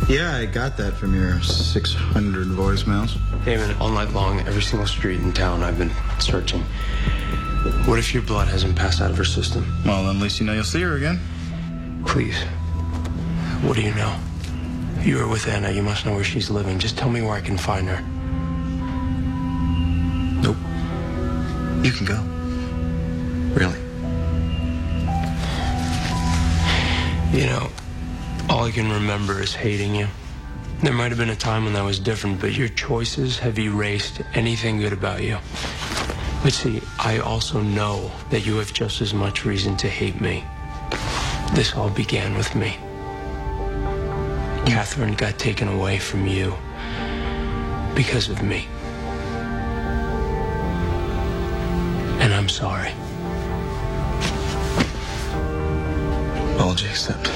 Yeah, I got that from your 600 voicemails. Damon, all night long, every single street in town, I've been searching. What if your blood hasn't passed out of her system? Well, then at least you know you'll see her again. Please. What do you know? You were with Anna. You must know where she's living. Just tell me where I can find her. Nope. You can go. Really. You know, all I can remember is hating you. There might have been a time when that was different, but your choices have erased anything good about you. But see, I also know that you have just as much reason to hate me. This all began with me. Catherine got taken away from you because of me. And I'm sorry. Apology accepted.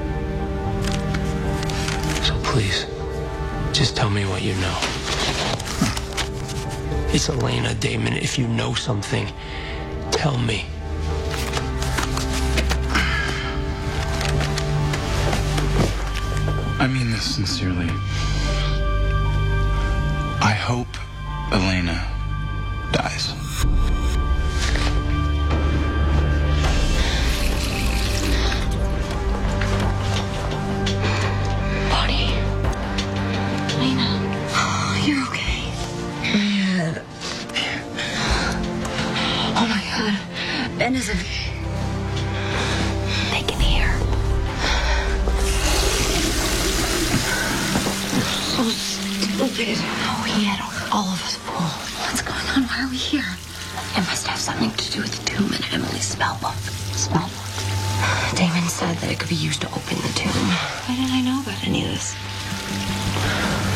So please, just tell me what you know. It's Elena, Damon. If you know something, tell me. I mean this sincerely. I hope Elena dies. Bonnie. Elena. You're okay. Man. Oh my God. Ben isn't. They can hear. So stupid. Oh, he had all of us fooled. What's going on? Why are we here? It must have something to do with the tomb and Emily's spell book. Spell book. Damon said that it could be used to open the tomb. Why didn't I know about any of this?